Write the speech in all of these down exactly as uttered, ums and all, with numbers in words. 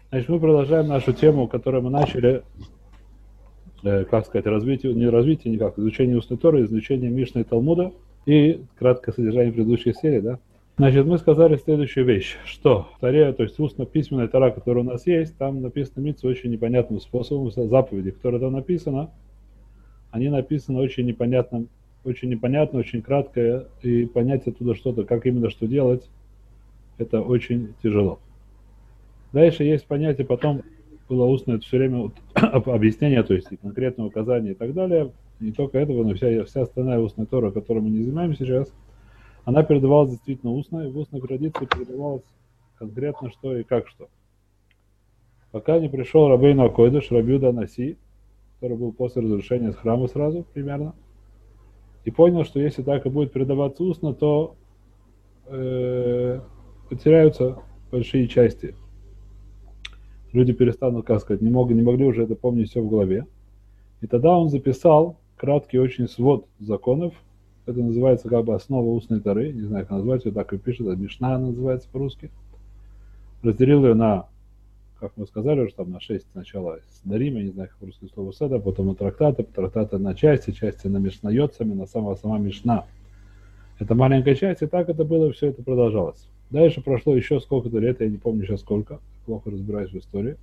Значит, мы продолжаем нашу тему, которую мы начали, э, как сказать, развитие, не развитие никак, изучение устной Торы, изучение Мишны и Талмуда и краткое содержание предыдущей серии, да. Значит, мы сказали следующую вещь, что в Торе, то есть устно-письменная Тора, которая у нас есть, там написано митцва очень непонятным способом, заповеди, которые там написано, они написаны очень непонятным, очень непонятно, очень кратко, и понять оттуда что-то, как именно что делать, это очень тяжело. Дальше есть понятие, потом было устное все время вот, объяснение, то есть и конкретное указание и так далее. Не только этого, но вся, вся остальная устная Тора, которой мы не занимаемся сейчас, она передавалась действительно устно, и в устной традиции передавалась конкретно что и как что. Пока не пришел Рабейну Акойдыш, Раби Юда Анаси, который был после разрушения с храма сразу примерно, и понял, что если так и будет передаваться устно, то э, потеряются большие части. Люди перестанут, как сказать, не, мог, не могли уже это помнить все в голове. И тогда он записал краткий очень свод законов. Это называется как бы основа устной Торы. Не знаю, как назвать ее, так и пишет. Это Мишна называется по-русски. Разделил ее на, как мы сказали уже, там на шесть сначала с Дарим, я не знаю, как по-русски слово седа, потом на трактаты, трактаты на части, части на Мишнайотцами, на сама, сама Мишна. Это маленькая часть, и так это было, все это продолжалось. Дальше прошло еще сколько-то лет, я не помню сейчас сколько, плохо разбираюсь в истории.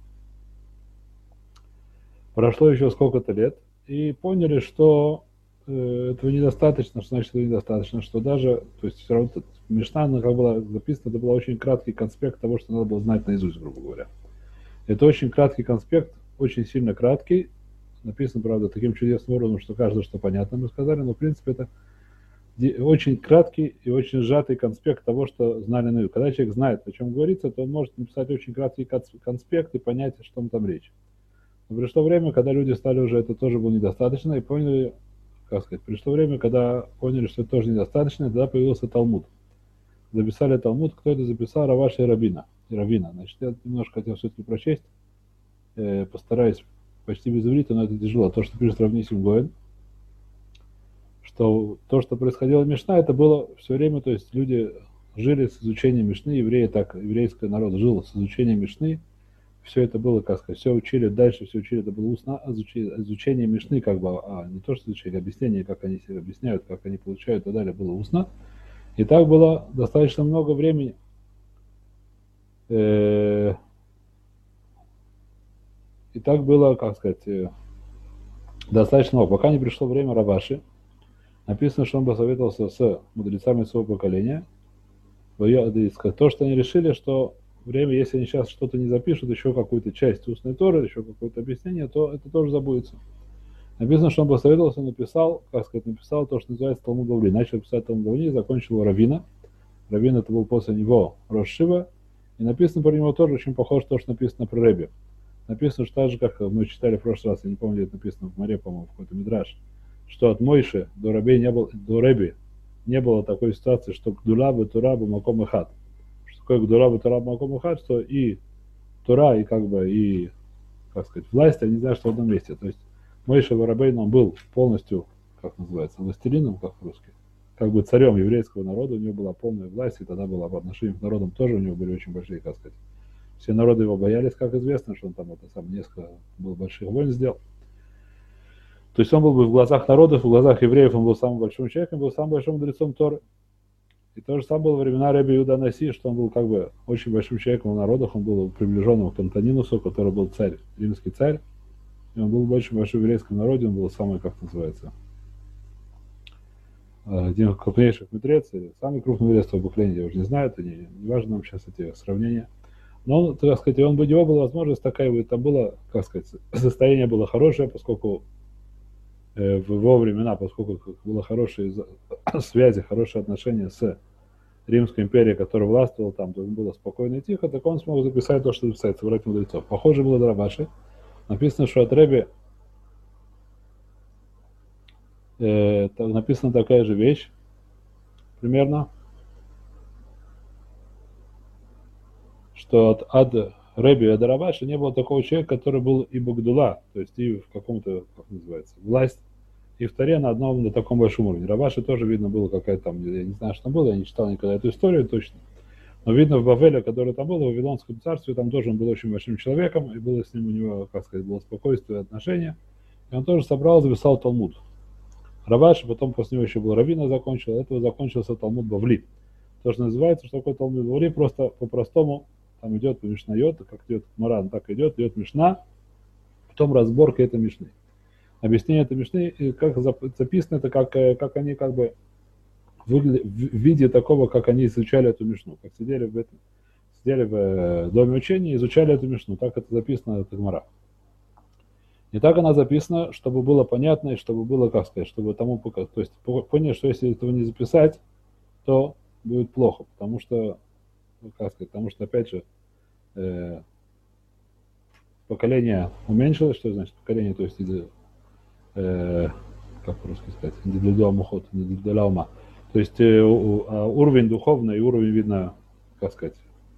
Прошло еще сколько-то лет, и поняли, что э, этого недостаточно, что значит это недостаточно, что даже, то есть все равно Мишна, она как была записана, это был очень краткий конспект того, что надо было знать наизусть, грубо говоря. Это очень краткий конспект, очень сильно краткий, написан, правда, таким чудесным образом, что каждое, что понятно, мы сказали, но в принципе это очень краткий и очень сжатый конспект того, что знали наизусть. Когда человек знает, о чем говорится, то он может написать очень краткий конспект и понять, о чем там речь. Но пришло время, когда люди стали уже, это тоже было недостаточно, и поняли, как сказать, пришло время, когда поняли, что это тоже недостаточно, и тогда появился Талмуд. Записали Талмуд, кто это записал? Раваша и Рабина. И Равина. Значит, я немножко хотел все-таки прочесть, э, постараюсь почти без иврита, но это тяжело. То, что пишет Рав Нисим Гоэн, что то, что происходило в Мишна, это было все время, то есть люди жили с изучением Мишны, евреи так, еврейский народ жил с изучением Мишны, все это было, как сказать, все учили, дальше все учили, это было устно, изучение, изучение Мишны, как бы, а не то, что изучили, объяснение, как они себе объясняют, как они получают и так далее, было устно. И так было достаточно много времени. И так было, как сказать, достаточно много. Пока не пришло время Раваши, написано, что он посоветовался с мудрецами своего поколения. То, что они решили, что время, если они сейчас что-то не запишут, еще какую-то часть устной Торы, еще какое-то объяснение, то это тоже забудется. Написано, что он посоветовался, написал, как сказать, написал то, что называется Талмуд Бавли. Начал писать Талмуд Бавли, закончил Равина. Равин это был после него Рош Шива. И написано про него тоже очень похоже то, что написано про Реби. Написано, что так же, как мы читали в прошлый раз, я не помню, где это написано в море, по-моему, в какой-то мидраш, что от Мойши до Раби не было, до Реби не было такой ситуации, что Гдула бы Тура бы Маком и Хат. Что такое Гдула бы Тура бы Маком и Хат, что и Тура, и как бы, и, как сказать, власть, они знают, что в одном месте. То есть Мойша Варабейн, он был полностью, как называется, властелином, как в-русски, как бы царем еврейского народа, у него была полная власть, и тогда была по отношению к народам тоже у него были очень большие, как сказать. Все народы его боялись, как известно, что он там это сам несколько был больших войн сделал. То есть он был бы в глазах народов, в глазах евреев он был самым большим человеком, был самым большим мудрецом Торы. И то же самое было во времена Раби Юда Анаси, что он был как бы очень большим человеком в народах, он был приближенным к Антонинусу, который был царь, римский царь. И он был очень большой в еврейском народе, он был самый, как называется, один из крупнейших мудрец, или самый крупный мудрец того поколения, я уже не знаю, это не, не важно нам сейчас эти сравнения. Но он, так сказать, он, у него была возможность такая, там было, как сказать, состояние было хорошее, поскольку э, в его времена, поскольку было хорошие связи, хорошие отношения с Римской империей, которая властвовала там, то было спокойно и тихо, так он смог записать то, что записать, собрать мудрецов. Похоже было до Раваши. Написано, что от Реби э, написана такая же вещь, примерно, что от Ад Реби и Ад Раваши не было такого человека, который был и Багдула, то есть и в каком-то, как называется, власть, и в Торе на одном, на таком большом уровне. Раваши тоже, видно, было какая-то там, я не знаю, что там было, я не читал никогда эту историю точно, Но видно, в Бавеле, который там был, в Вавилонском царстве, там тоже он был очень большим человеком, и было с ним у него, как сказать, было спокойствие и отношения. И он тоже собрал, записал Талмуд. Раваши, потом после него еще был Равина закончил, этого закончился Талмуд Бавли. То, что называется, что такое Талмуд Бавли, просто по-простому там идет Мишнайот, как идет Маран, так идет, идет Мишна, потом разборка этой Мишны. Объяснение этой Мишны, как записано, это как, как они как бы выглядели, в виде такого, как они изучали эту Мишну, как сидели в, этом, сидели в доме учения и изучали эту Мишну, так это записано в Гмара. И так она записана, чтобы было понятно, и чтобы было, как сказать, чтобы тому показать. То есть поняли, что если этого не записать, то будет плохо, потому что, как сказать, потому что, опять же, э, поколение уменьшилось, что значит поколение, то есть, э, как по-русски сказать, индивидуальный уход, индивидуальный ума. То есть э, уровень духовный и уровень, видно, как сказать,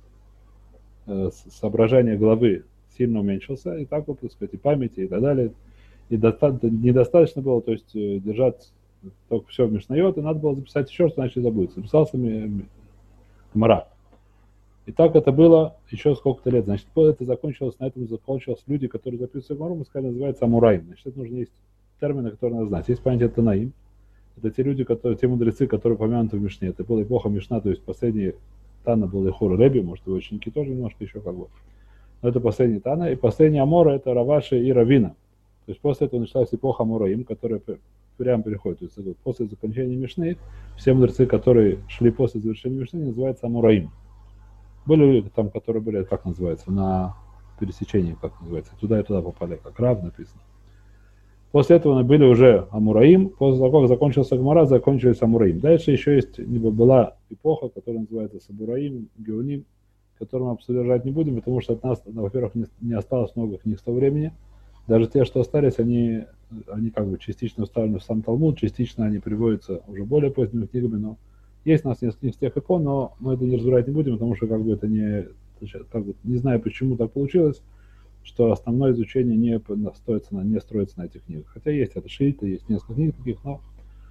э, соображения головы сильно уменьшился, и так вот, так сказать, и памяти, и так далее. И доста- недостаточно было, то есть, держать только все в Мишнайот, и надо было записать еще, что значит забудется. Записался Гмара. И так это было еще сколько-то лет. Значит, это закончилось, на этом закончилось люди, которые записывают Гмару, мы сказали, называется Амураим. Значит, это нужно есть термины, которые надо знать. Есть понятие Танаим. Это те люди, которые, те мудрецы, которые упомянуты в Мишне. Это была эпоха Мишна, то есть последний Тана был Ихур Реби, может, его ученики тоже немножко еще как бы. Но это последний Тана. И последний Амора это Раваши и Равина. То есть после этого началась эпоха Амураим, которая прямо переходит. То есть после закончения Мишны все мудрецы, которые шли после завершения Мишны, называются Амураим. Были люди там, которые были, как называется, на пересечении, как называется, туда и туда попали, как Рав написано. После этого были уже Амураим, после того, как закончился Гмара, закончились Амураим. Дальше еще есть, была эпоха, которая называется Сабураим, Геоним, которую мы обсуждать не будем, потому что от нас, во-первых, не, не осталось много книг с того времени. Даже те, что остались, они, они как бы частично вставлены в сам Талмуд, частично они приводятся уже более поздними книгами, но есть у нас несколько из тех икон, но мы это не разбирать не будем, потому что как бы это не, как бы, не знаю, почему так получилось, что основное изучение не, строится на, не строится на этих книгах. Хотя есть это Шиита, есть несколько книг таких, но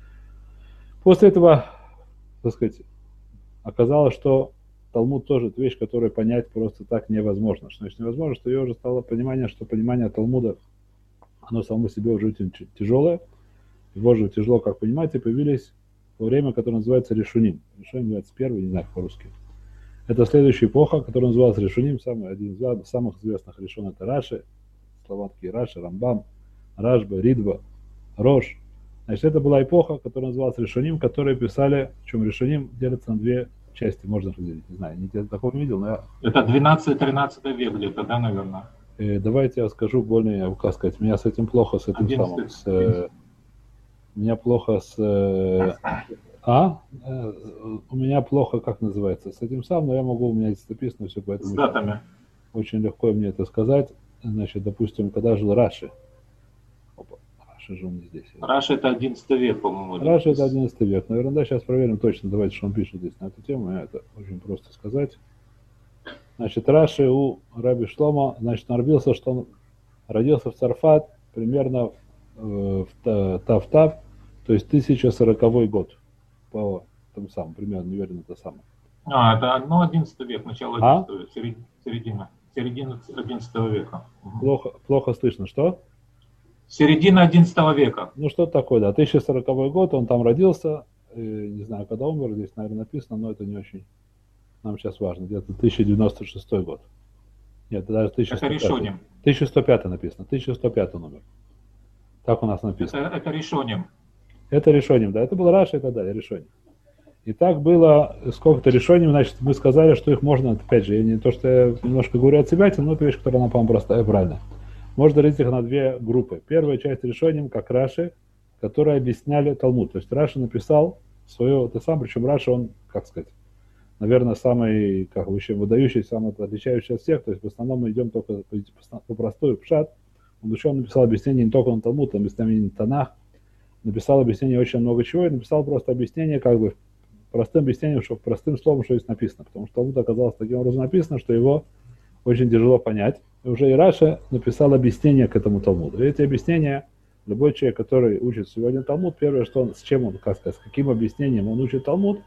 после этого, так сказать, оказалось, что Талмуд тоже это вещь, которую понять просто так невозможно. Что значит невозможно, что ее уже стало понимание, что понимание Талмуда, оно само себе уже очень тяжелое. Его же тяжело как понимать, и появились во время, которое называется Решуним. Решуним называется первый, не знаю как по-русски. Это следующая эпоха, которая называлась Решуним, самый, один из самых известных решен это Раши, слова такие Раши, Рамбам, Рашба, Ридва, Рош. Значит, это была эпоха, которая называлась Решуним, которые писали, причем Решуним делится на две части, можно разделить, не знаю, я такого не видел, но я... Это двенадцатый-тринадцатый век где-то, да, наверное? Э, давайте я скажу более, как сказать, у меня с этим плохо, с этим самым, с, э, у меня плохо с... Э, а? Э, у меня плохо, как называется, с этим самым, но я могу, у меня здесь написано все, поэтому... С датами. Очень легко мне это сказать. Значит, допустим, когда жил Раши. Опа, Раши же он не здесь. Раши это одиннадцатый век, по-моему. Раши это одиннадцатый век. Наверное, да, сейчас проверим точно. Давайте, что он пишет здесь на эту тему. Это очень просто сказать. Значит, Раши у Раби Шломо, значит, он родился, что он родился в Царфат примерно э, в Тав-Тав, то есть тысяча сороковой год. По тому самому, примерно, не уверен, это самое. А, это, ну, одиннадцатый век, начало одиннадцатого века, середина, середина, середина одиннадцатого века. Плохо, плохо слышно, что? Середина одиннадцатого века. Ну, что такое, да, тысяча сороковой год, он там родился, и, не знаю, когда умер, здесь, наверное, написано, но это не очень нам сейчас важно, где-то тысяча девяносто шестой год. Нет, даже тысяча сто пятый. Это Решоним. тысяча сто пятый написано, тысяча сто пятый номер. Так у нас написано. Это, это Решоним. Это Решоним, да, это был Раши и так далее, Решоним. И так было сколько-то Решоним, значит, мы сказали, что их можно, опять же, я не то, что я немножко говорю от себя, но это вещь, которая, она, по-моему, простая и правильная. Можно разделить их на две группы. Первая часть Решоним, как Раши, которые объясняли Талмуд. То есть Раши написал свое, ты сам, причем Раши, он, как сказать, наверное, самый, как бы, еще выдающийся, самый отличающийся от всех. То есть в основном мы идем только по простой пшат. Он еще написал объяснение не только на Талмуд, а объяснение на Танах. Написал объяснение очень много чего, и написал просто объяснение, как бы, простым объяснением, что простым словом, что здесь написано. Потому что Талмуд оказалось таким образом написано, что его очень тяжело понять. И уже и Раши написал объяснение к этому Талмуду. И эти объяснения, любой человек, который учит сегодня Талмуд, первое, что он, с чем он, как сказать, с каким объяснением он учит Талмуд,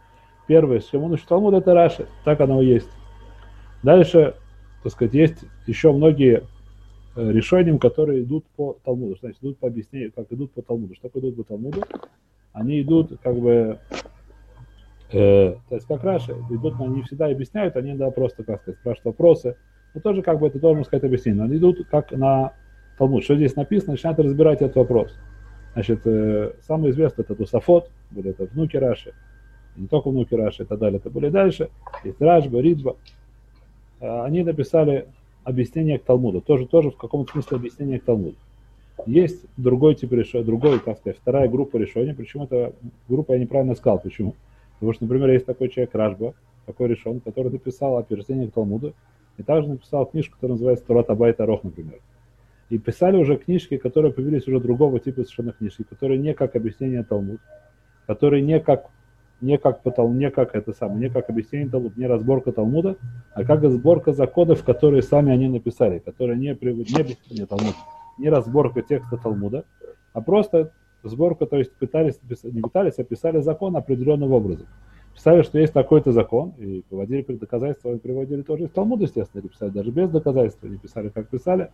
первое, с чем он учит Талмуд, это Раши. Так оно и есть. Дальше, так сказать, есть еще многие решения, которые идут по Талмуду. Значит, идут по объяснению, как идут по Талмуду. Что идут по Талмуду? Они идут как бы, э, то есть как Раши, идут, они всегда объясняют, они иногда просто, как сказать, спрашивают вопросы. Но тоже как бы это должен сказать объяснение. Но они идут как на Талмуд. Что здесь написано, начинают разбирать этот вопрос. Значит, э, самый известный это Тосафот, были это внуки Раши, и не только внуки Раши и так далее, это были дальше, есть Рашба, Ридба. Они написали объяснение к Талмуду, тоже, тоже в каком-то смысле объяснение к Талмуду. Есть другой тип решения, другой, как сказать, вторая группа решений, причем эта группа я неправильно сказал, почему? Потому что, например, есть такой человек Рашба, такой решен, который написал объяснение к Талмуду, и также написал книжку, которая называется Торат Абайт Арох, например. И писали уже книжки, которые появились уже другого типа совершенно книжки, которые не как объяснение Талмуд, которые не как, не как, не как это самое, не как объяснение Талмуда, не разборка Талмуда, а как сборка законов, которые сами они написали, которые не, не объяснение Талмуда, не разборка текста Талмуда, а просто сборка, то есть пытались, не пытались, а писали закон определенным образом. Писали, что есть такой-то закон, и приводили доказательства, приводили тоже из Талмуда, естественно, или писали даже без доказательств, не писали, как писали.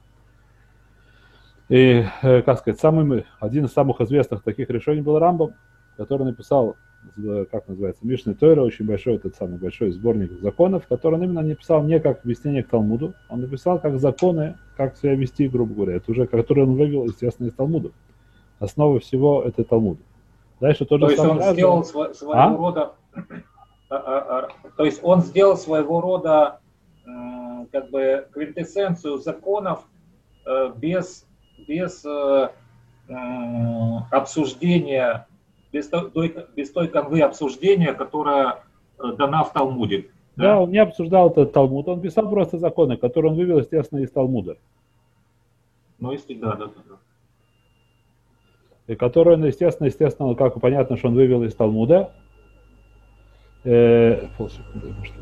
И, как сказать, самым, один из самых известных таких решений был Рамбам, который написал, как называется, Мишна Тойра, очень большой, этот самый большой сборник законов, который он именно не писал не как объяснение к Талмуду, он написал как законы, как себя вести, грубо говоря. Это уже, которые он вывел, естественно, из Талмуда. Основа всего это Талмуд. Дальше тот то же есть самый он Рашба. сделал сво- своего а? рода, то есть он сделал своего рода как бы квинтэссенцию законов без без э, э, обсуждения, без той, без той канвы обсуждения, которая дана в Талмуде. Да, да, он не обсуждал этот Талмуд, он писал просто законы, которые он вывел, естественно, из Талмуда. Ну, если да, да, да. И которые он, естественно, естественно, как понятно, что он вывел из Талмуда. Э, полсекунды, может,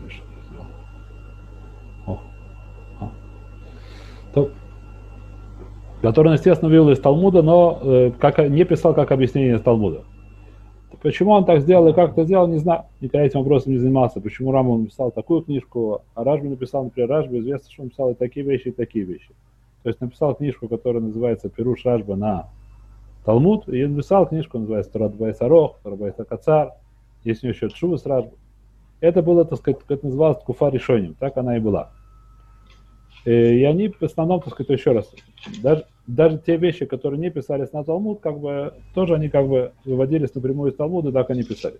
О. А. То, который он, естественно, вывел из Талмуда, но э, как, не писал как объяснение из Талмуда. Почему он так сделал и как это сделал, не знаю. Никогда этим вопросом не занимался. Почему Рамбам написал такую книжку, а Рашба написал, например, Рашба, известно, что он написал и такие вещи, и такие вещи. То есть написал книжку, которая называется «Пируш Рашба на Талмуд», и написал книжку, называется «Торат Абайт Арох», «Торат Абайт Кацар», есть у него еще Тшувас Рашба. Это было, так сказать, это называлось Ткуфа решением, так она и была. И они в основном, так сказать, еще раз, даже, даже те вещи, которые не писались на Талмуд, как бы, тоже они как бы выводились напрямую из Талмуда, так они писали.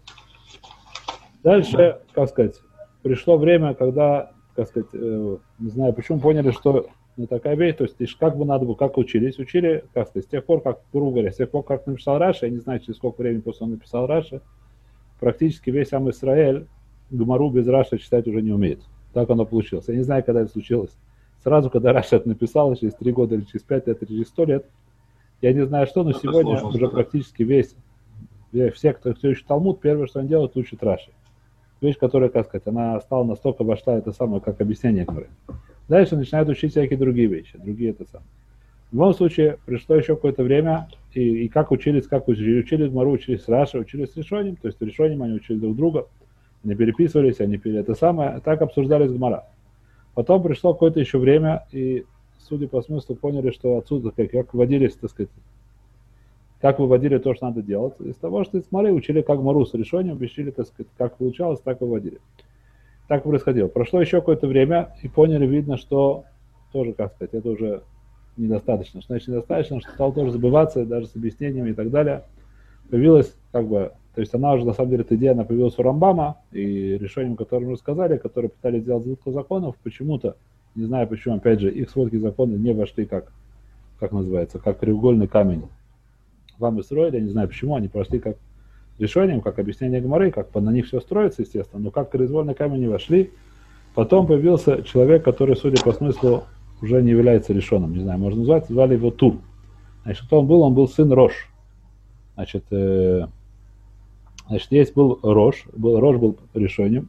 Дальше, как сказать, пришло время, когда, как сказать, э, не знаю, почему поняли, что не такая вещь, то есть как бы надо было, как учились, учили, как сказать, с тех пор, как, грубо говоря, с тех пор, как написал Раши, я не знаю, через сколько времени после он написал Раши, практически весь сам Израиль Гмару без Раши читать уже не умеет. Так оно получилось. Я не знаю, когда это случилось. Сразу, когда Раши это написал, через три года, или через пять лет, или через сто лет, я не знаю что, но это сегодня уже сказать. Практически весь, все, кто, кто учит Талмуд, первое, что они делают, учат Раши. Вещь, которая, как сказать, она стала настолько вошла, это самое, как объяснение, которое. Дальше начинают учить всякие другие вещи, другие это самое. В любом случае, пришло еще какое-то время, и, и как учились, как учили, учили Гмару, учились с Раши, учились с решением, то есть решением они учили друг друга, они переписывались, они пили это самое, так обсуждались Гмара. Потом пришло какое-то еще время, и, судя по смыслу, поняли, что отсюда, как, как выводились, так сказать, как выводили то, что надо делать. Из того, что из Гмары учили как Гмару с решением, учили, так сказать, как получалось, так выводили. Так происходило. Прошло еще какое-то время, и поняли, видно, что тоже, как сказать, это уже недостаточно. Что значит недостаточно, что стало тоже забываться, даже с объяснениями и так далее. Появилась, как бы, то есть она уже, на самом деле, эта идея, она появилась у Рамбама, и решением, которое мы сказали, которые пытались сделать сводку законов, почему-то, не знаю почему, опять же, их сводки законов не вошли как, как называется, как треугольный камень в Ам Исроэль, я не знаю почему, они прошли как решением, как объяснение Гмары, как на них все строится, естественно, но как произвольный камень не вошли. Потом появился человек, который, судя по смыслу, уже не является решенным, не знаю, можно назвать, звали его Тур. Значит, кто он был? Он был сын Рош. Значит, э, значит, есть был Рош, был, Рош был решением.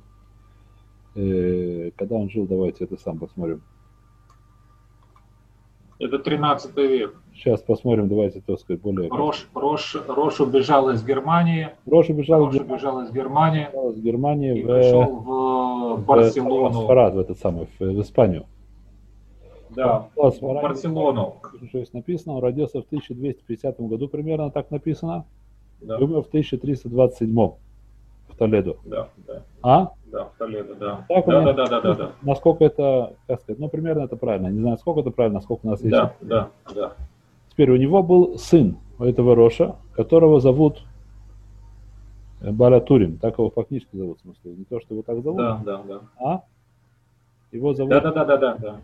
Э, когда он жил, давайте это сам посмотрим. Это тринадцатый век. сейчас посмотрим, давайте, так сказать, более... Рош, Рош, Рош убежал из Германии. Рош убежал, Рош из, убежал из Германии. из Германии и в, пришел в Барселону. В Сфарад, в этот самый, в, в Испанию. Да, в в Барселону. Здесь написано, он родился в тысяча двести пятидесятом году, примерно так написано. Да. И умер в тысяча триста двадцать седьмом в Толедо. Да, да. А? Да, в Толедо, да. Так да, меня, да, да, да, да. Насколько это, как сказать, ну, примерно это правильно. Не знаю, сколько это правильно, сколько у нас есть. Да, да, да. Теперь у него был сын, у этого Роша, которого зовут Баля Турим. Так его фактически зовут, в смысле. Не то, что его так зовут. Да, да, да. А? Его зовут... Да, да, да, да, да, да.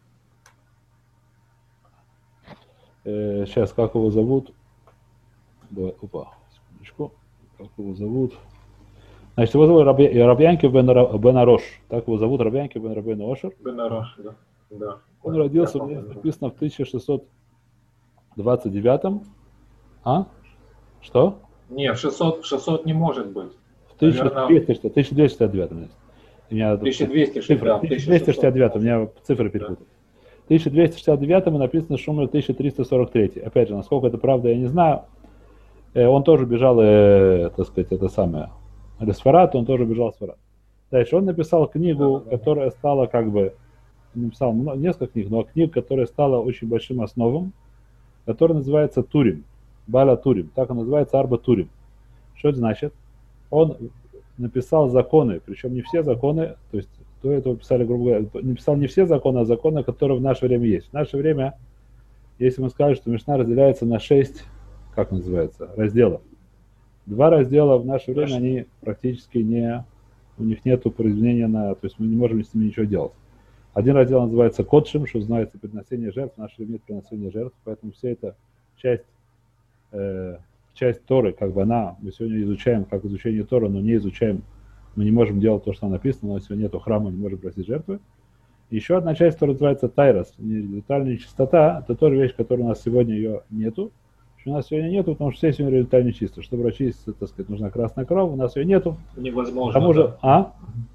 Э, сейчас, как его зовут? Давай, опа, секундочку. Как его зовут? Значит, его зовут Раби, Рабьянки бен Арош. Так его зовут, Рабьянки бен Рабейну Ошер. Бен Арош, да. да. Он родился, у меня написано, в тысяча шестьсот двадцать девятом. А? Что? Нет, шестьсот, шестьсот не может быть. В тысяча двести шестьдесят девятом. тысяча двести шестьдесят девятом, у меня цифры перепутали. В тысяча двести шестьдесят девятом написано, что умер в тысяча триста сорок третьем. Опять же, насколько это правда, я не знаю. Он тоже бежал, э, так сказать, это самое, Сфарад, он тоже бежал в Сфарад. Дальше он написал книгу, которая стала как бы, написал несколько книг, но книг, которая стала очень большим основом, которая называется Турим, Баля Турим, так он называется, Арба Турим. Что это значит? Он написал законы, причем не все законы, то есть до этого писали, грубо говоря, написал не все законы, а законы, которые в наше время есть. В наше время, если мы скажем, что Мишна разделяется на шесть, как называется, разделов. Два раздела в наше время, они практически не, у них нету произведения на, то есть мы не можем с ними ничего делать. Один раздел называется Кодшим, что называется приношение жертв, в наше время нет приношения жертв, поэтому вся эта часть, э, часть Торы, как бы она, мы сегодня изучаем как изучение Торы, но не изучаем, мы не можем делать то, что там написано, у нас сегодня нету храма, не можем просить жертвы. Еще одна часть, которая называется Тайрос, ритуальная чистота, это тоже вещь, которая у нас сегодня ее нету. У нас сегодня нету, потому что все сегодня ритуально чисто. Чтобы очиститься, так сказать, нужна красная кровь, у нас ее нету. Невозможно. К тому же, да. а?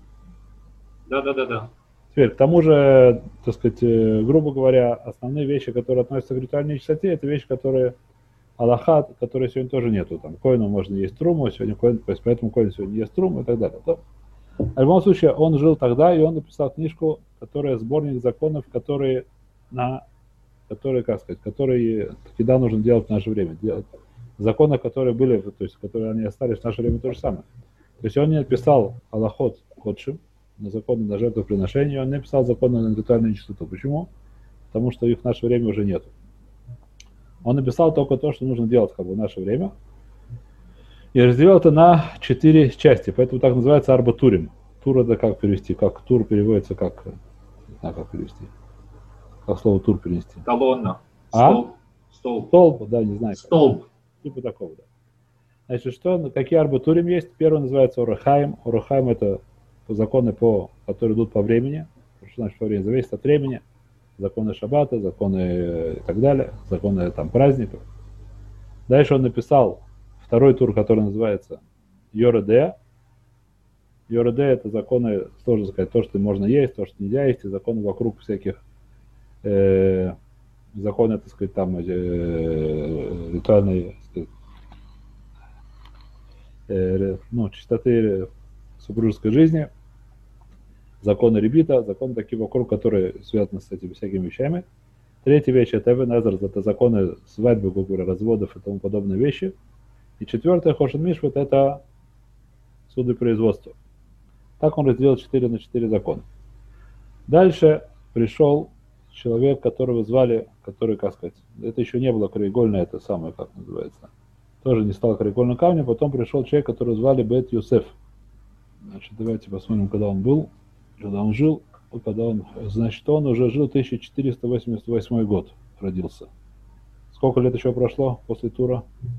Да, да, да, да. Теперь, к тому же, так сказать, грубо говоря, основные вещи, которые относятся к ритуальной чистоте, это вещи, которые Аллаха, которые сегодня тоже нету. Там коину можно есть труму, сегодня коин, поэтому коин сегодня ест труму и так далее. То, в любом случае, он жил тогда, и он написал книжку, которая сборник законов, которые на которые, как сказать, которые всегда нужно делать в наше время. Делать. Законы, которые были, то есть, которые они остались в наше время, то же самое. То есть он не написал Аллахот Кодшим, на законы на жертвоприношение, он не написал законы на ритуальную чистоту. Почему? Потому что их в наше время уже нет. Он написал только то, что нужно делать как бы, в наше время. И разделил это на четыре части. Поэтому так называется Арба Турим. Тур это как перевести? Как тур переводится, как, не знаю, как перевести. Как слово тур перенести? Колонна. А? Столб. Столб. Столб, да, не знаю. Столб. Как. Типа такого, да. Значит, что, какие Арба Турим есть? Первый называется Орахаим. Орахаим это законы, по, которые идут по времени. Что значит по времени? Зависит от времени. Законы шаббата, законы и так далее. Законы там праздников. Дальше он написал второй тур, который называется Йоредея. Йоредея это законы, сложно сказать, то, что можно есть, то, что нельзя есть, и законы вокруг всяких Э, законы, так сказать, там э, ритуальной, сказать, э, ну, чистоты супружеской жизни, законы ребита, законы такие вокруг, которые связаны с этими всякими вещами. Третья вещь это Эвен Эзер, это законы свадьбы, как говоря, разводов и тому подобные вещи. И четвертое Хошен Мишват это судопроизводство. Так он разделил четыре на четыре закона. Дальше пришел человек, которого звали, который, как сказать, это еще не было краеугольное, это самое, как называется, тоже не стал краеугольным камнем, потом пришел человек, которого звали Бет Юсеф. Значит, давайте посмотрим, когда он был, когда он жил, когда он, значит, он уже жил тысяча четыреста восемьдесят восьмой год, родился. Сколько лет еще прошло после тура?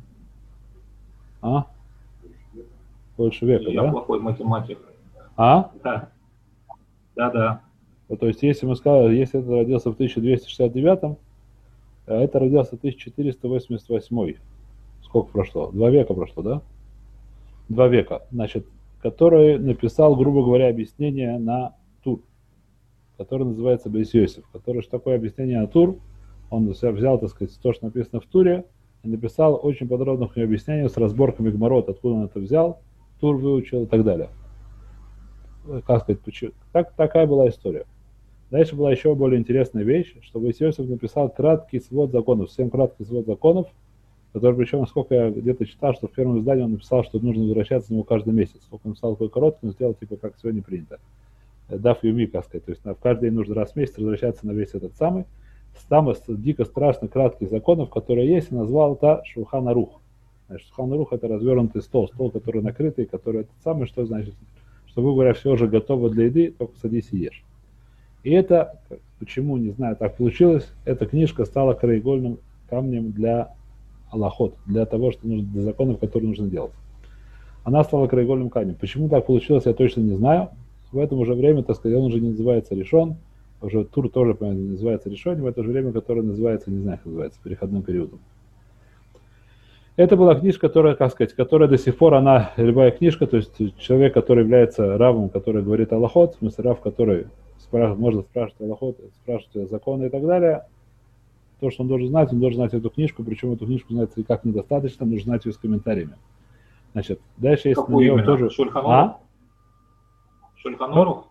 А? Больше века, Я да? плохой математик. А? Да. Да, да. То есть, если мы сказали, если это родился в тысяча двести шестьдесят девятом, а это родился в тысяча четыреста восемьдесят восьмом. Сколько прошло? Два века прошло, да? Два века. Значит, который написал, грубо говоря, объяснение на тур, который называется Бейс Йосеф. Который, что такое объяснение на тур? Он взял, так сказать, то, что написано в Туре, и написал очень подробное объяснение с разборками гмарот, откуда он это взял, Тур выучил и так далее. Как сказать, почему? Так, такая была история. Дальше была еще более интересная вещь, что Иосиф написал краткий свод законов, всем краткий свод законов, который, причем, насколько я где-то читал, что в первом издании он написал, что нужно возвращаться к нему каждый месяц. Сколько он написал такой короткий, он сделал типа как сегодня принято. Дав юми, как сказать, то есть в каждый день нужно раз в месяц возвращаться на весь этот самый, самый дико страшно кратких законов, которые есть, и назвал это Шулхан Арух. Значит, Шулхан Арух это развернутый стол, стол, который накрытый, который это самый, что значит, что, грубо говоря, все уже готово для еды, только садись и ешь. И это, почему, не знаю, так получилось, эта книжка стала краеугольным камнем для алахот, для того, что нужно, для законов, которые нужно делать. Она стала краеугольным камнем. Почему так получилось, я точно не знаю. В это уже время, так сказать, он уже не называется решен, уже Тур тоже, понятно, не называется решен, в это же время, которое называется, не знаю, как называется, переходным периодом. Это была книжка, которая, как сказать, которая до сих пор, она, любая книжка, то есть человек, который является равом, который говорит алахот, в смысле рав, который спрашивает, можно спрашивать алахот, спрашивать законы и так далее, то, что он должен знать, он должен знать эту книжку, причем эту книжку знать как недостаточно, нужно знать ее с комментариями. Значит, дальше есть Какую на нее именно? тоже... Шульхан Арух? А? Шульхан Арух?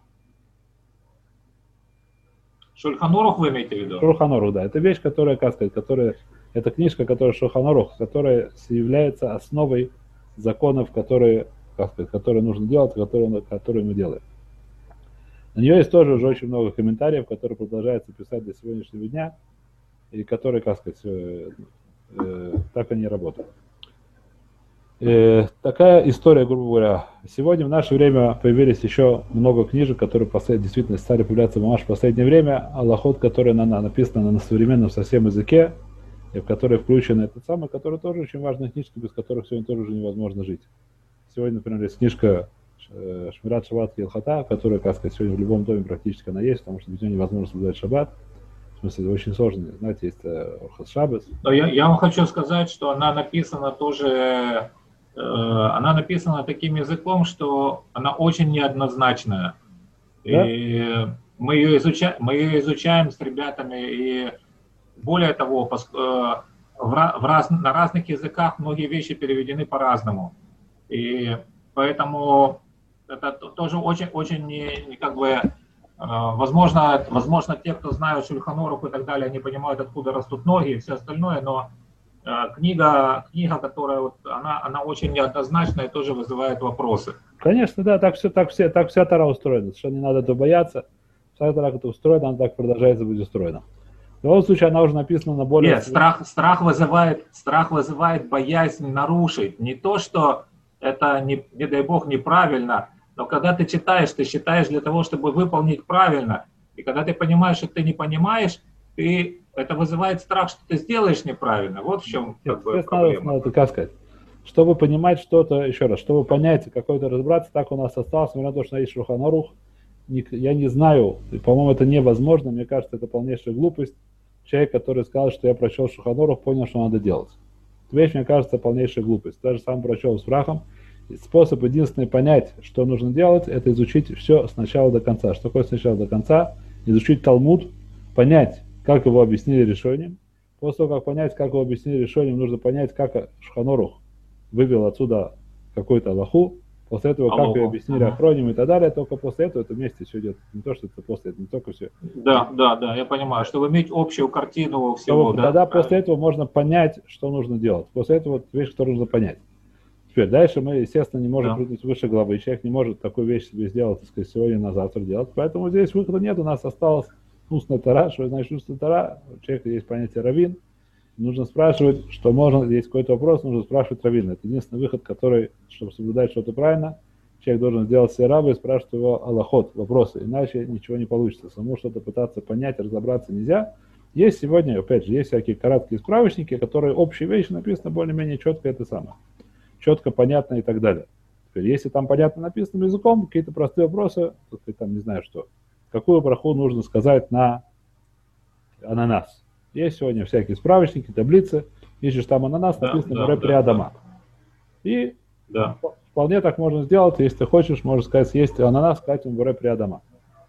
Шульхан Арух вы имеете в виду? Шульхан Арух, да. Это вещь, которая, как сказать, которая... Это книжка, которая Шульхан Арух, которая является основой законов, которые, как сказать, которые нужно делать, которые, которые мы делаем. На нее есть тоже уже очень много комментариев, которые продолжаются писать до сегодняшнего дня, и которые, как сказать, э, э, так они работают. Э, такая история, грубо говоря. Сегодня в наше время появились еще много книжек, которые послед... действительно стали появляться в наше последнее время, алахот, которые на, на, написаны на современном совсем языке, и в которые включены этот самый, который тоже очень важная книжка, без которых сегодня тоже уже невозможно жить. Сегодня, например, есть книжка Шмират Шаббат Елхата, которая, как сказать, сегодня в любом доме практически она есть, потому что без нее невозможно соблюдать шаббат. В смысле, очень сложно. Знаете, есть Орхас Шаббас. Но я, я вам хочу сказать, что она написана тоже, э, она написана таким языком, что она очень неоднозначная. Да? И мы ее, изуча, мы ее изучаем с ребятами, и более того, пос, э, в, в раз, на разных языках многие вещи переведены по-разному. И поэтому это тоже очень, очень не, не как бы, э, возможно, возможно, те, кто знают Шульхан Арух и так далее, они понимают, откуда растут ноги и все остальное, но э, книга, книга, которая вот, она, она очень неоднозначная и тоже вызывает вопросы. Конечно, да, так все, так все, так вся Тора устроена, что не надо этого бояться. Вся Тора, как устроена, она так продолжается быть устроена. В любом случае, она уже написана на более... Нет, страх, страх вызывает, страх вызывает боязнь нарушить. Не то, что это, не, не дай бог, неправильно, но когда ты читаешь, ты считаешь для того, чтобы выполнить правильно. И когда ты понимаешь, что ты не понимаешь, ты, это вызывает страх, что ты сделаешь неправильно. Вот в чем как бы, проблема. Надо, как сказать, чтобы понимать что-то, еще раз, чтобы понять, какой-то разобраться, так у нас осталось, несмотря на то, что есть Шульхан Арух, я не знаю, по-моему, это невозможно, мне кажется, это полнейшая глупость. Человек, который сказал, что я прочел Шульхан Арух, понял, что надо делать. Эта вещь, мне кажется, полнейшая глупость. Даже сам прочел с Врахом. Способ единственный понять, что нужно делать, это изучить все с начала до конца. Что такое с начала до конца? Изучить Талмуд, понять, как его объяснили решением. После того, как понять, как его объяснили решением, нужно понять, как Шульхан Арух вывел отсюда какую-то алаху. После этого, как Аллаху. ее объяснили охроним и так далее, только после этого это вместе все идет. Не то, что это после этого, не только все. Да, да, да, я понимаю, чтобы иметь общую картину всего. Чтобы, да, тогда после этого можно понять, что нужно делать. После этого вот вещь, которую нужно понять. Теперь дальше мы, естественно, не можем да. прыгнуть выше головы. Человек не может такую вещь себе сделать, так сказать, сегодня на завтра делать. Поэтому здесь выхода нет. У нас осталось устная Тора. Что значит устная Тора? У человека есть понятие раввин. Нужно спрашивать, что можно, есть какой-то вопрос, нужно спрашивать раввина. Это единственный выход, который, чтобы соблюдать что-то правильно, человек должен сделать все рабы и спрашивать его алахот, вопросы. Иначе ничего не получится. Самому что-то пытаться понять, разобраться нельзя. Есть сегодня, опять же, есть всякие короткие справочники, которые общие вещи написаны более-менее четко, это самое. Четко, понятно и так далее. Теперь, если там понятно написанным языком, какие-то простые вопросы, то ты там не знаю что. Какую браху нужно сказать на ананас? Есть сегодня всякие справочники, таблицы. Ищешь там ананас, да, написано да, «Море да, Приадама». Да. И да. вполне так можно сделать. Если ты хочешь, можно сказать, есть ананас, сказать «Море Приадама».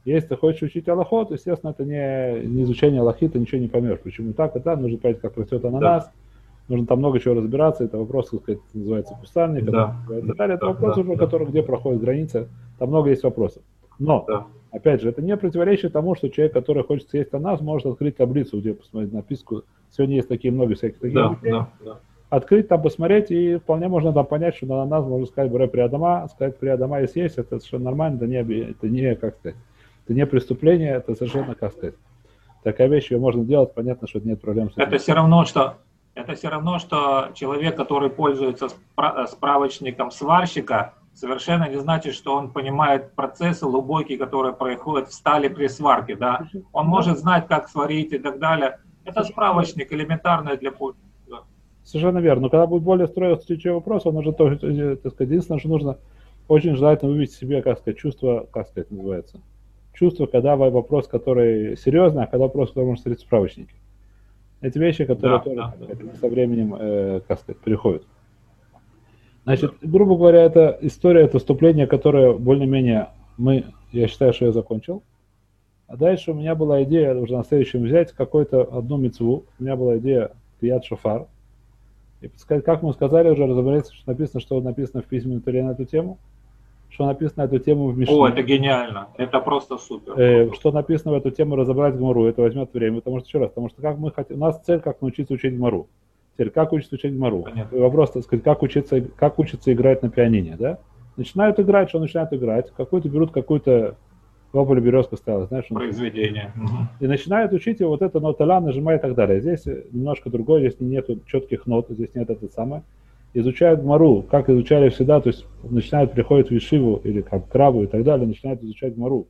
Если ты хочешь учить Аллаху, то, естественно, это не, не изучение Аллахи, ты ничего не поймешь. Почему так и так, нужно понять, как растет ананас, да. Нужно там много чего разбираться, это вопрос, так сказать, называется кустарник, да. это называется далее, это да, вопрос да, уже, да. который, где проходит граница, там много есть вопросов. Но, да. опять же, это не противоречит тому, что человек, который хочет съесть ананас, может открыть таблицу, где посмотреть написку. Сегодня есть такие много всяких таких да, вещей. Да, да. Открыть там, посмотреть, и вполне можно там понять, что на ананас можно сказать «бре при Адама», сказать «при Адама» и съесть, это совершенно нормально, это не, это не, как сказать, это не преступление, это совершенно, как сказать, такая вещь, ее можно делать, понятно, что нет проблем с этим. Это все равно, что, это все равно, что человек, который пользуется справочником сварщика, совершенно не значит, что он понимает процессы глубокие, которые происходят в стали при сварке, да. Он может знать, как сварить и так далее. Это справочник элементарный для пользователя. Совершенно верно. Но когда будет более строгий вопрос, он уже тоже, так сказать, единственное, что нужно очень желательно вывести себе, как сказать, чувство, как сказать, называется, чувство, когда вопрос, который серьезный, а когда вопрос, который можно смотреть в справочнике. Эти вещи, которые да, тоже, да, сказать, да. со временем, э, как сказать, переходят. Значит, да. грубо говоря, это история, это вступление, которое более-менее мы, я считаю, что я закончил. А дальше у меня была идея уже на следующем взять какую-то одну мицву. У меня была идея Тият Шофар. И как мы сказали, уже разобраться, что написано, что написано в письменной Торе на эту тему, что написано на эту тему в Мишне. О, это гениально, это просто супер. Э, что написано в эту тему, разобрать Гмару, это возьмет время, потому что, еще раз, потому что как мы хотим, у нас цель, как научиться учить Гмару. Теперь, как учиться учить Гмару? Вопрос, так сказать, как учиться, как учиться играть на пианине, да? Начинают играть, что начинают играть, какую-то берут какую-то, в поле березка стояла, знаешь? Произведение. И начинают учить его вот это нота ла, нажимай и так далее. Здесь немножко другое, здесь нету четких нот, здесь нет это самое. Изучают Гмару, как изучали всегда, то есть начинают, приходят в Ешиву или как Крабу и так далее, начинают изучать Гмару.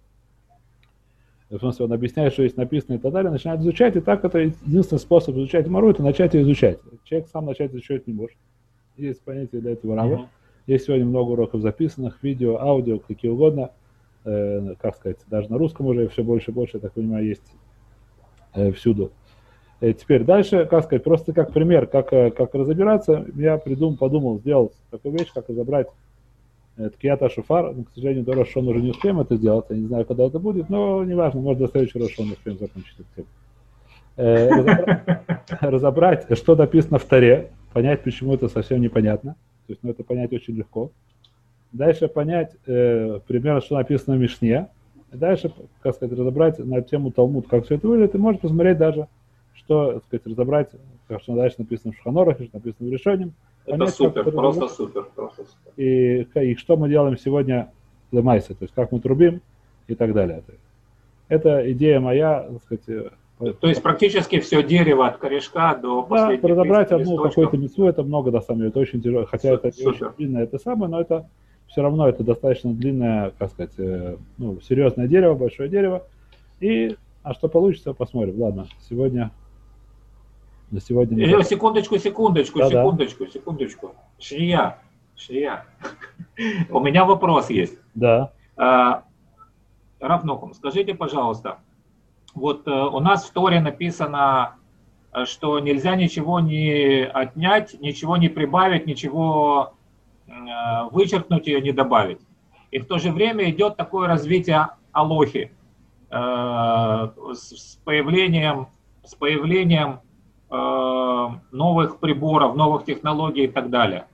В смысле, он объясняет, что есть написано и так далее, начинают изучать, и так это единственный способ изучать Гмару, это начать ее изучать. Человек сам начать изучать не может. Есть понятие для этого рава. Mm-hmm. Есть сегодня много уроков записанных, видео, аудио, какие угодно. Э, как сказать, даже на русском уже все больше и больше, я так понимаю, есть э, всюду. Э, теперь дальше, как сказать, просто как пример, как, как разобираться, я придумал, подумал, сделал такую вещь, как разобрать э, Ткията Шофар. Но, к сожалению, до Рошона уже не успеем это сделать, я не знаю, когда это будет, но неважно, может, до следующего Рошона успеем закончить эту тему. Э, разобрать, разобрать, что написано в Торе, понять, почему это совсем непонятно, то есть, ну, это понять очень легко. Дальше понять э, примерно, что написано в Мишне. И дальше, как сказать, разобрать на тему Талмуд, как все это выглядит. И можно посмотреть даже, что, так сказать, разобрать, как что дальше написано в Шуханорах, что написано в Решоне. Это понять, супер, это просто супер, просто супер. И, и что мы делаем сегодня для Майса, то есть как мы трубим и так далее. Это идея моя, так сказать. То есть практически все дерево от корешка до последнего. Да, разобрать одну какую-то мицву, это много, на самом деле, это очень тяжело, хотя супер, это не очень длинное, это самое, но это все равно это достаточно длинное, как сказать, э, ну, серьезное дерево, большое дерево. И, а что получится, посмотрим. Ладно, сегодня, на сегодня... Э, секундочку, секундочку, да, секундочку, да. секундочку. Шрия, Шрия. У меня вопрос есть. Да. Рав Нохум, скажите, пожалуйста, вот у нас в Торе написано, что нельзя ничего не отнять, ничего не прибавить, ничего вычеркнуть ее, не добавить. И в то же время идет такое развитие алохи э, с появлением, с появлением э, новых приборов, новых технологий и так далее.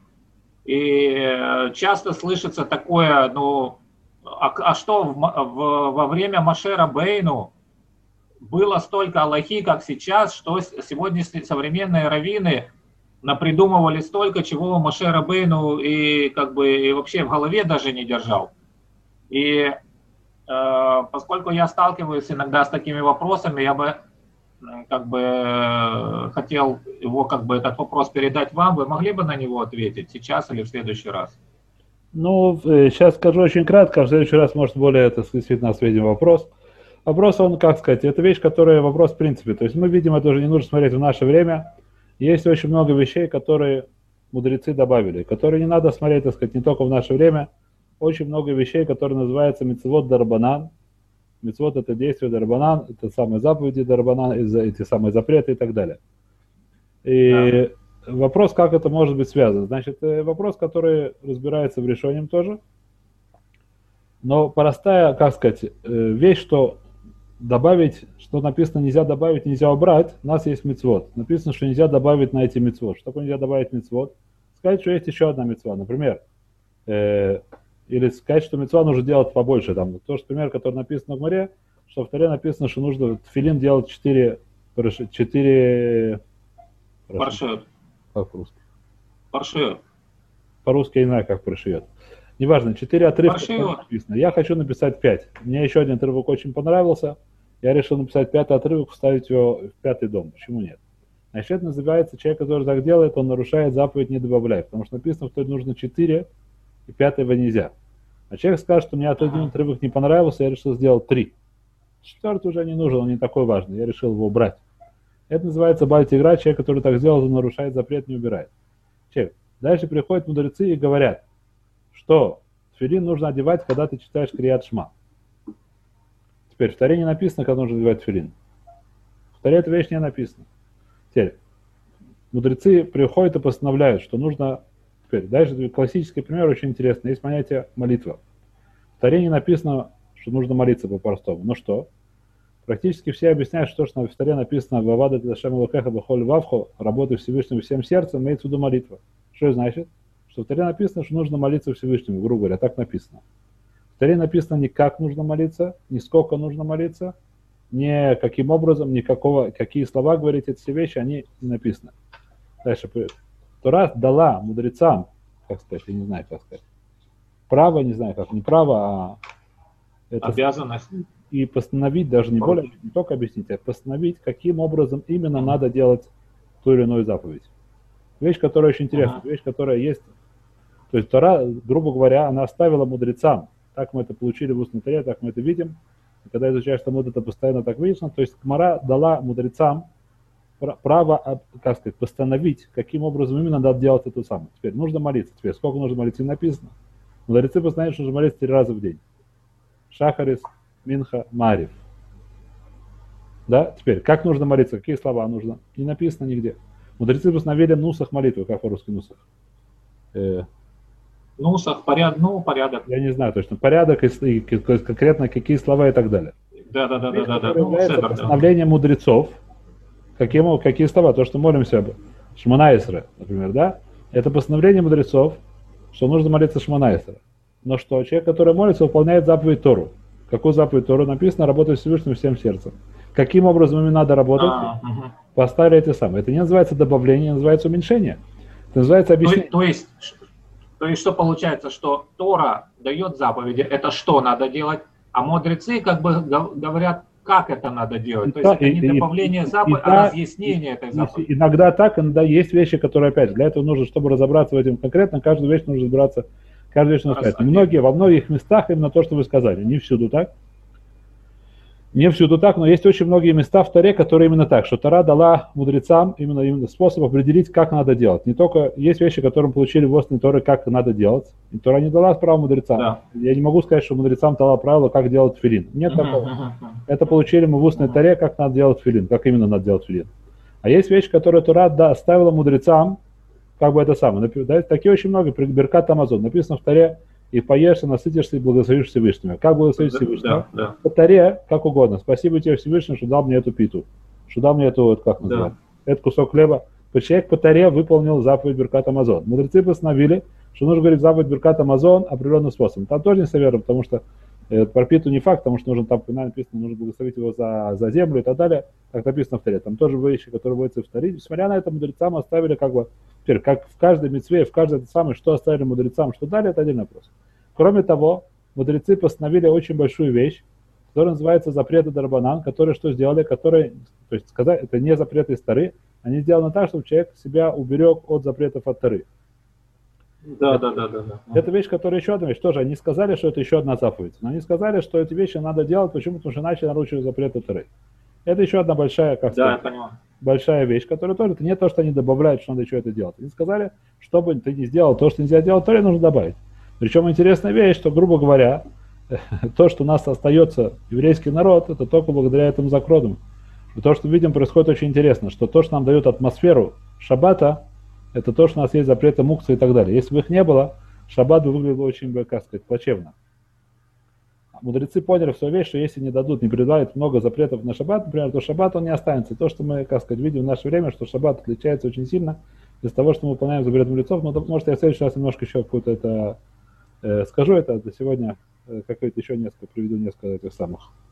И часто слышится такое, ну, а, а что в, в, во время Моше Рабейну было столько алохи, как сейчас, что сегодня современные раввины напридумывали столько, чего Моше Рабейну и как бы и вообще в голове даже не держал. И э, поскольку я сталкиваюсь иногда с такими вопросами, я бы как бы хотел его как бы этот вопрос передать вам. Вы могли бы на него ответить сейчас или в следующий раз? Ну, сейчас скажу очень кратко, а в следующий раз, может, более, это действительно сведем вопрос. Вопрос, он, как сказать, это вещь, которая вопрос в принципе. То есть мы видим, это уже не нужно смотреть в наше время. Есть очень много вещей, которые мудрецы добавили, которые не надо смотреть, так сказать, не только в наше время. Очень много вещей, которые называются мицвот дарбанан. Мицвот — это действие дарбанан, это самые заповеди дарбанан, эти самые запреты и так далее. И да. Вопрос, как это может быть связано. Значит, вопрос, который разбирается в решении тоже. Но простая, как сказать, вещь, что добавить, что написано нельзя добавить, нельзя убрать, у нас есть мицвот. Написано, что нельзя добавить на эти мицвот. Что такое нельзя добавить мицвот? Сказать, что есть еще одна мицва. Например, э, или сказать, что мицва нужно делать побольше. Там, то, что пример, который написан в Гмаре, что в Торе написано, что нужно тфилин делать четыре, четыре Паршиот. Как по-русски? Паршиот. По-русски я не знаю, как паршиот. Неважно, четыре отрывка написано. Я хочу написать пять. Мне еще один отрывок очень понравился. Я решил написать пятый отрывок, вставить его в пятый дом. Почему нет? Значит, это называется, человек, который так делает, он нарушает заповедь «не добавляй». Потому что написано, что нужно четыре, и пятого нельзя. А человек скажет, что мне один отрывок не понравился, я решил сделать три. Четвертый уже не нужен, он не такой важный. Я решил его убрать. Это называется бальт-игра. Человек, который так сделал, он нарушает запрет, не убирает. Человек. Дальше приходят мудрецы и говорят, что тфилин нужно одевать, когда ты читаешь Крият Шма. Теперь в Торе не написано, когда нужно одевать тфилин. В Торе эта вещь не написана. Теперь мудрецы приходят и постановляют, что нужно... Теперь дальше классический пример очень интересный. Есть понятие молитва. В Торе не написано, что нужно молиться по-простому. Ну что? Практически все объясняют, что, что в Торе написано «Вавада тедашем элокеха бехоль вавхо», «Работай Всевышнему всем сердцем», имеется в виду молитва. Что это значит? Что в Торе написано, что нужно молиться Всевышнему, грубо говоря, так написано. В Торе написано не как нужно молиться, не сколько нужно молиться, не каким образом, никакого, какие слова говорить, эти все вещи, они не написаны. Дальше. Тора дала мудрецам, как сказать, я не знаю, как сказать, право, не знаю как, не право, а... Это обязанность. И постановить, даже не более, не только объяснить, а постановить, каким образом именно надо делать ту или иную заповедь. Вещь, которая очень интересна, uh-huh. вещь, которая есть. То есть Тора, грубо говоря, она оставила мудрецам. Так мы это получили в устной Торе, так мы это видим. И когда изучаешь Талмуд, это постоянно так видно. То есть Гмара дала мудрецам право, как сказать, постановить, каким образом именно надо делать это самое. Теперь нужно молиться. Теперь сколько нужно молиться, написано. Мудрецы постановили, что нужно молиться три раза в день. Шахарис, Минха, Марив. Да? Теперь, как нужно молиться, какие слова нужно? Не написано нигде. Мудрецы постановили нусах молитвы, как по-русски нусах. Э, нусах, порядок, ну, порядок. Я не знаю точно. Порядок, и, и, и конкретно какие слова и так далее. Да, да, да, Вещь, да, да. Ну, является седр, постановление да. мудрецов. Какие, какие слова? То, что молимся об Шмона Исра, например, да? Это постановление мудрецов, что нужно молиться Шмона Исра. Но что? Человек, который молится, выполняет заповедь Тору. Какую заповедь Тору? Написано, работать Всевышним всем сердцем. Каким образом им надо работать? А, угу. Поставили это самое. Это не называется добавление, не называется уменьшение. Это называется объяснение. То, то, есть, то есть, что получается, что Тора дает заповеди, это что надо делать, а мудрецы как бы говорят, как это надо делать. И то есть, это не добавление заповеди, а разъяснение и, этой заповеди. Иногда так, иногда есть вещи, которые, опять, для этого нужно, чтобы разобраться в этом конкретно, каждую вещь нужно разбираться. Каждую вещь нужно сказать. Многие, во многих местах именно то, что вы сказали. Не всюду так. Не всюду так, но есть очень многие места в Торе, которые именно так, что Тора дала мудрецам именно, именно способ определить, как надо делать. Не только есть вещи, которые мы получили в устной Торе, как надо делать. И Тора не дала право мудрецам. Да. Я не могу сказать, что мудрецам дала правило, как делать тфилин. Нет такого. Это получили мы в устной Торе, как надо делать тфилин, как именно надо делать тфилин. А есть вещи, которые Тора да, оставила мудрецам, как бы это самое. Да, такие очень много. Беркат Амазон. Написано в Торе, и поешь, и насытишься, и благословишь Всевышнего. Как благословить Всевышнего? Да, да. По Торе, как угодно. Спасибо тебе, Всевышний, что дал мне эту питу. Что дал мне эту, вот, как называется, да. этот кусок хлеба. Человек по Торе выполнил заповедь Беркат Амазон. Мудрецы постановили, что нужно говорить заповедь Беркат Амазон определенным способом. Там тоже не соверно, потому что э, про питу не факт, потому что нужно там написано, нужно благословить его за, за землю и так далее. Так написано в Торе. Там тоже вещи, которые вводятся в Торе. Несмотря на это, мудрецам оставили как бы, теперь, как в каждой мицве, в каждой самой, что оставили мудрецам, что дали, это отдельный вопрос. Кроме того, мудрецы постановили очень большую вещь, которая называется запреты дарбанан, которые что сделали, которые, то есть сказать, это не запреты из Торы, они сделаны так, чтобы человек себя уберег от запретов от Торы. Да, это, да, да, да, да. Это вещь, которая еще одна вещь. Тоже они сказали, что это еще одна заповедь. Но они сказали, что эти вещи надо делать, почему? Потому что иначе нарушили запреты Торы. Это еще одна большая, как да, сказать, большая вещь, которая тоже, это не то, что они добавляют, что надо еще это делать. Они сказали, чтобы ты не сделал то, что нельзя делать, Торе нужно добавить. Причем интересная вещь, что, грубо говоря, то, что у нас остается еврейский народ, это только благодаря этому закону. И то, что видим, происходит очень интересно, что то, что нам дает атмосферу шаббата, это то, что у нас есть запреты мукцы и так далее. Если бы их не было, шаббат бы выглядел очень, как сказать, плачевно. мудрецы поняли в свою вещь, что если не дадут, не предлагают много запретов на шаббат, например, то шаббат он не останется. То, что мы, как сказать, видим в наше время, что шаббат отличается очень сильно из того, что мы выполняем запрет мудрецов. Но, может, я в следующий раз немножко еще какую-то это э, скажу это, а сегодня э, какое-то еще несколько, приведу несколько этих самых